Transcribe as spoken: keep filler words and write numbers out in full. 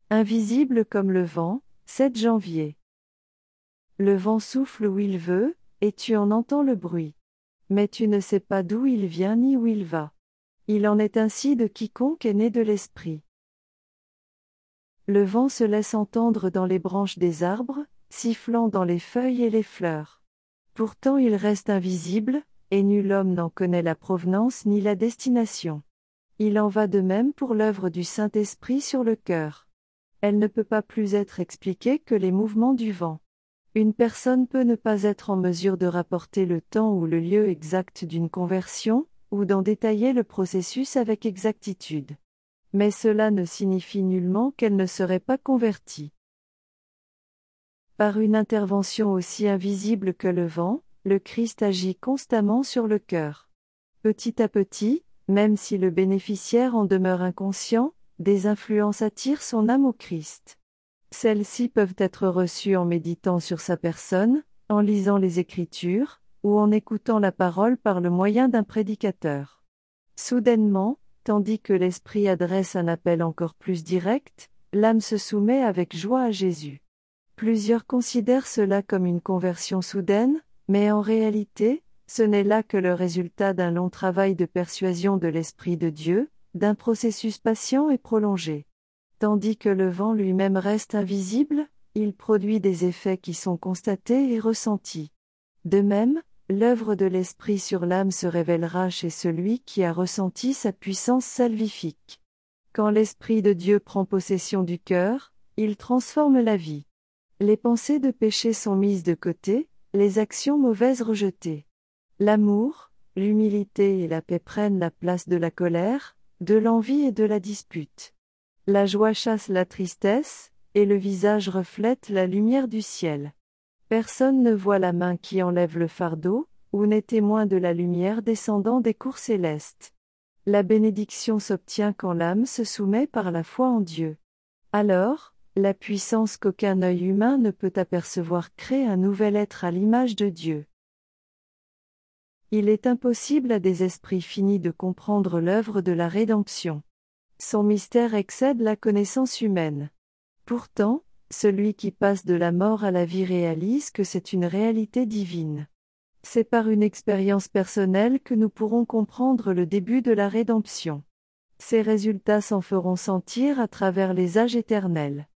Invisible comme le vent, sept janvier. Le vent souffle où il veut, et tu en entends le bruit. Mais tu ne sais pas d'où il vient ni où il va. Il en est ainsi de quiconque est né de l'esprit. Le vent se laisse entendre dans les branches des arbres, sifflant dans les feuilles et les fleurs. Pourtant il reste invisible, et nul homme n'en connaît la provenance ni la destination. Il en va de même pour l'œuvre du Saint-Esprit sur le cœur. Elle ne peut pas plus être expliquée que les mouvements du vent. Une personne peut ne pas être en mesure de rapporter le temps ou le lieu exact d'une conversion, ou d'en détailler le processus avec exactitude. Mais cela ne signifie nullement qu'elle ne serait pas convertie. Par une intervention aussi invisible que le vent, le Christ agit constamment sur le cœur. Petit à petit, même si le bénéficiaire en demeure inconscient, des influences attirent son âme au Christ. Celles-ci peuvent être reçues en méditant sur sa personne, en lisant les Écritures, ou en écoutant la parole par le moyen d'un prédicateur. Soudainement, tandis que l'Esprit adresse un appel encore plus direct, l'âme se soumet avec joie à Jésus. Plusieurs considèrent cela comme une conversion soudaine, mais en réalité, ce n'est là que le résultat d'un long travail de persuasion de l'Esprit de Dieu, d'un processus patient et prolongé. Tandis que le vent lui-même reste invisible, il produit des effets qui sont constatés et ressentis. De même, l'œuvre de l'Esprit sur l'âme se révélera chez celui qui a ressenti sa puissance salvifique. Quand l'Esprit de Dieu prend possession du cœur, il transforme la vie. Les pensées de péché sont mises de côté, les actions mauvaises rejetées. L'amour, l'humilité et la paix prennent la place de la colère, de l'envie et de la dispute. La joie chasse la tristesse, et le visage reflète la lumière du ciel. Personne ne voit la main qui enlève le fardeau, ou n'est témoin de la lumière descendant des cours célestes. La bénédiction s'obtient quand l'âme se soumet par la foi en Dieu. Alors, la puissance qu'aucun œil humain ne peut apercevoir crée un nouvel être à l'image de Dieu. Il est impossible à des esprits finis de comprendre l'œuvre de la rédemption. Son mystère excède la connaissance humaine. Pourtant, celui qui passe de la mort à la vie réalise que c'est une réalité divine. C'est par une expérience personnelle que nous pourrons comprendre le début de la rédemption. Ces résultats s'en feront sentir à travers les âges éternels.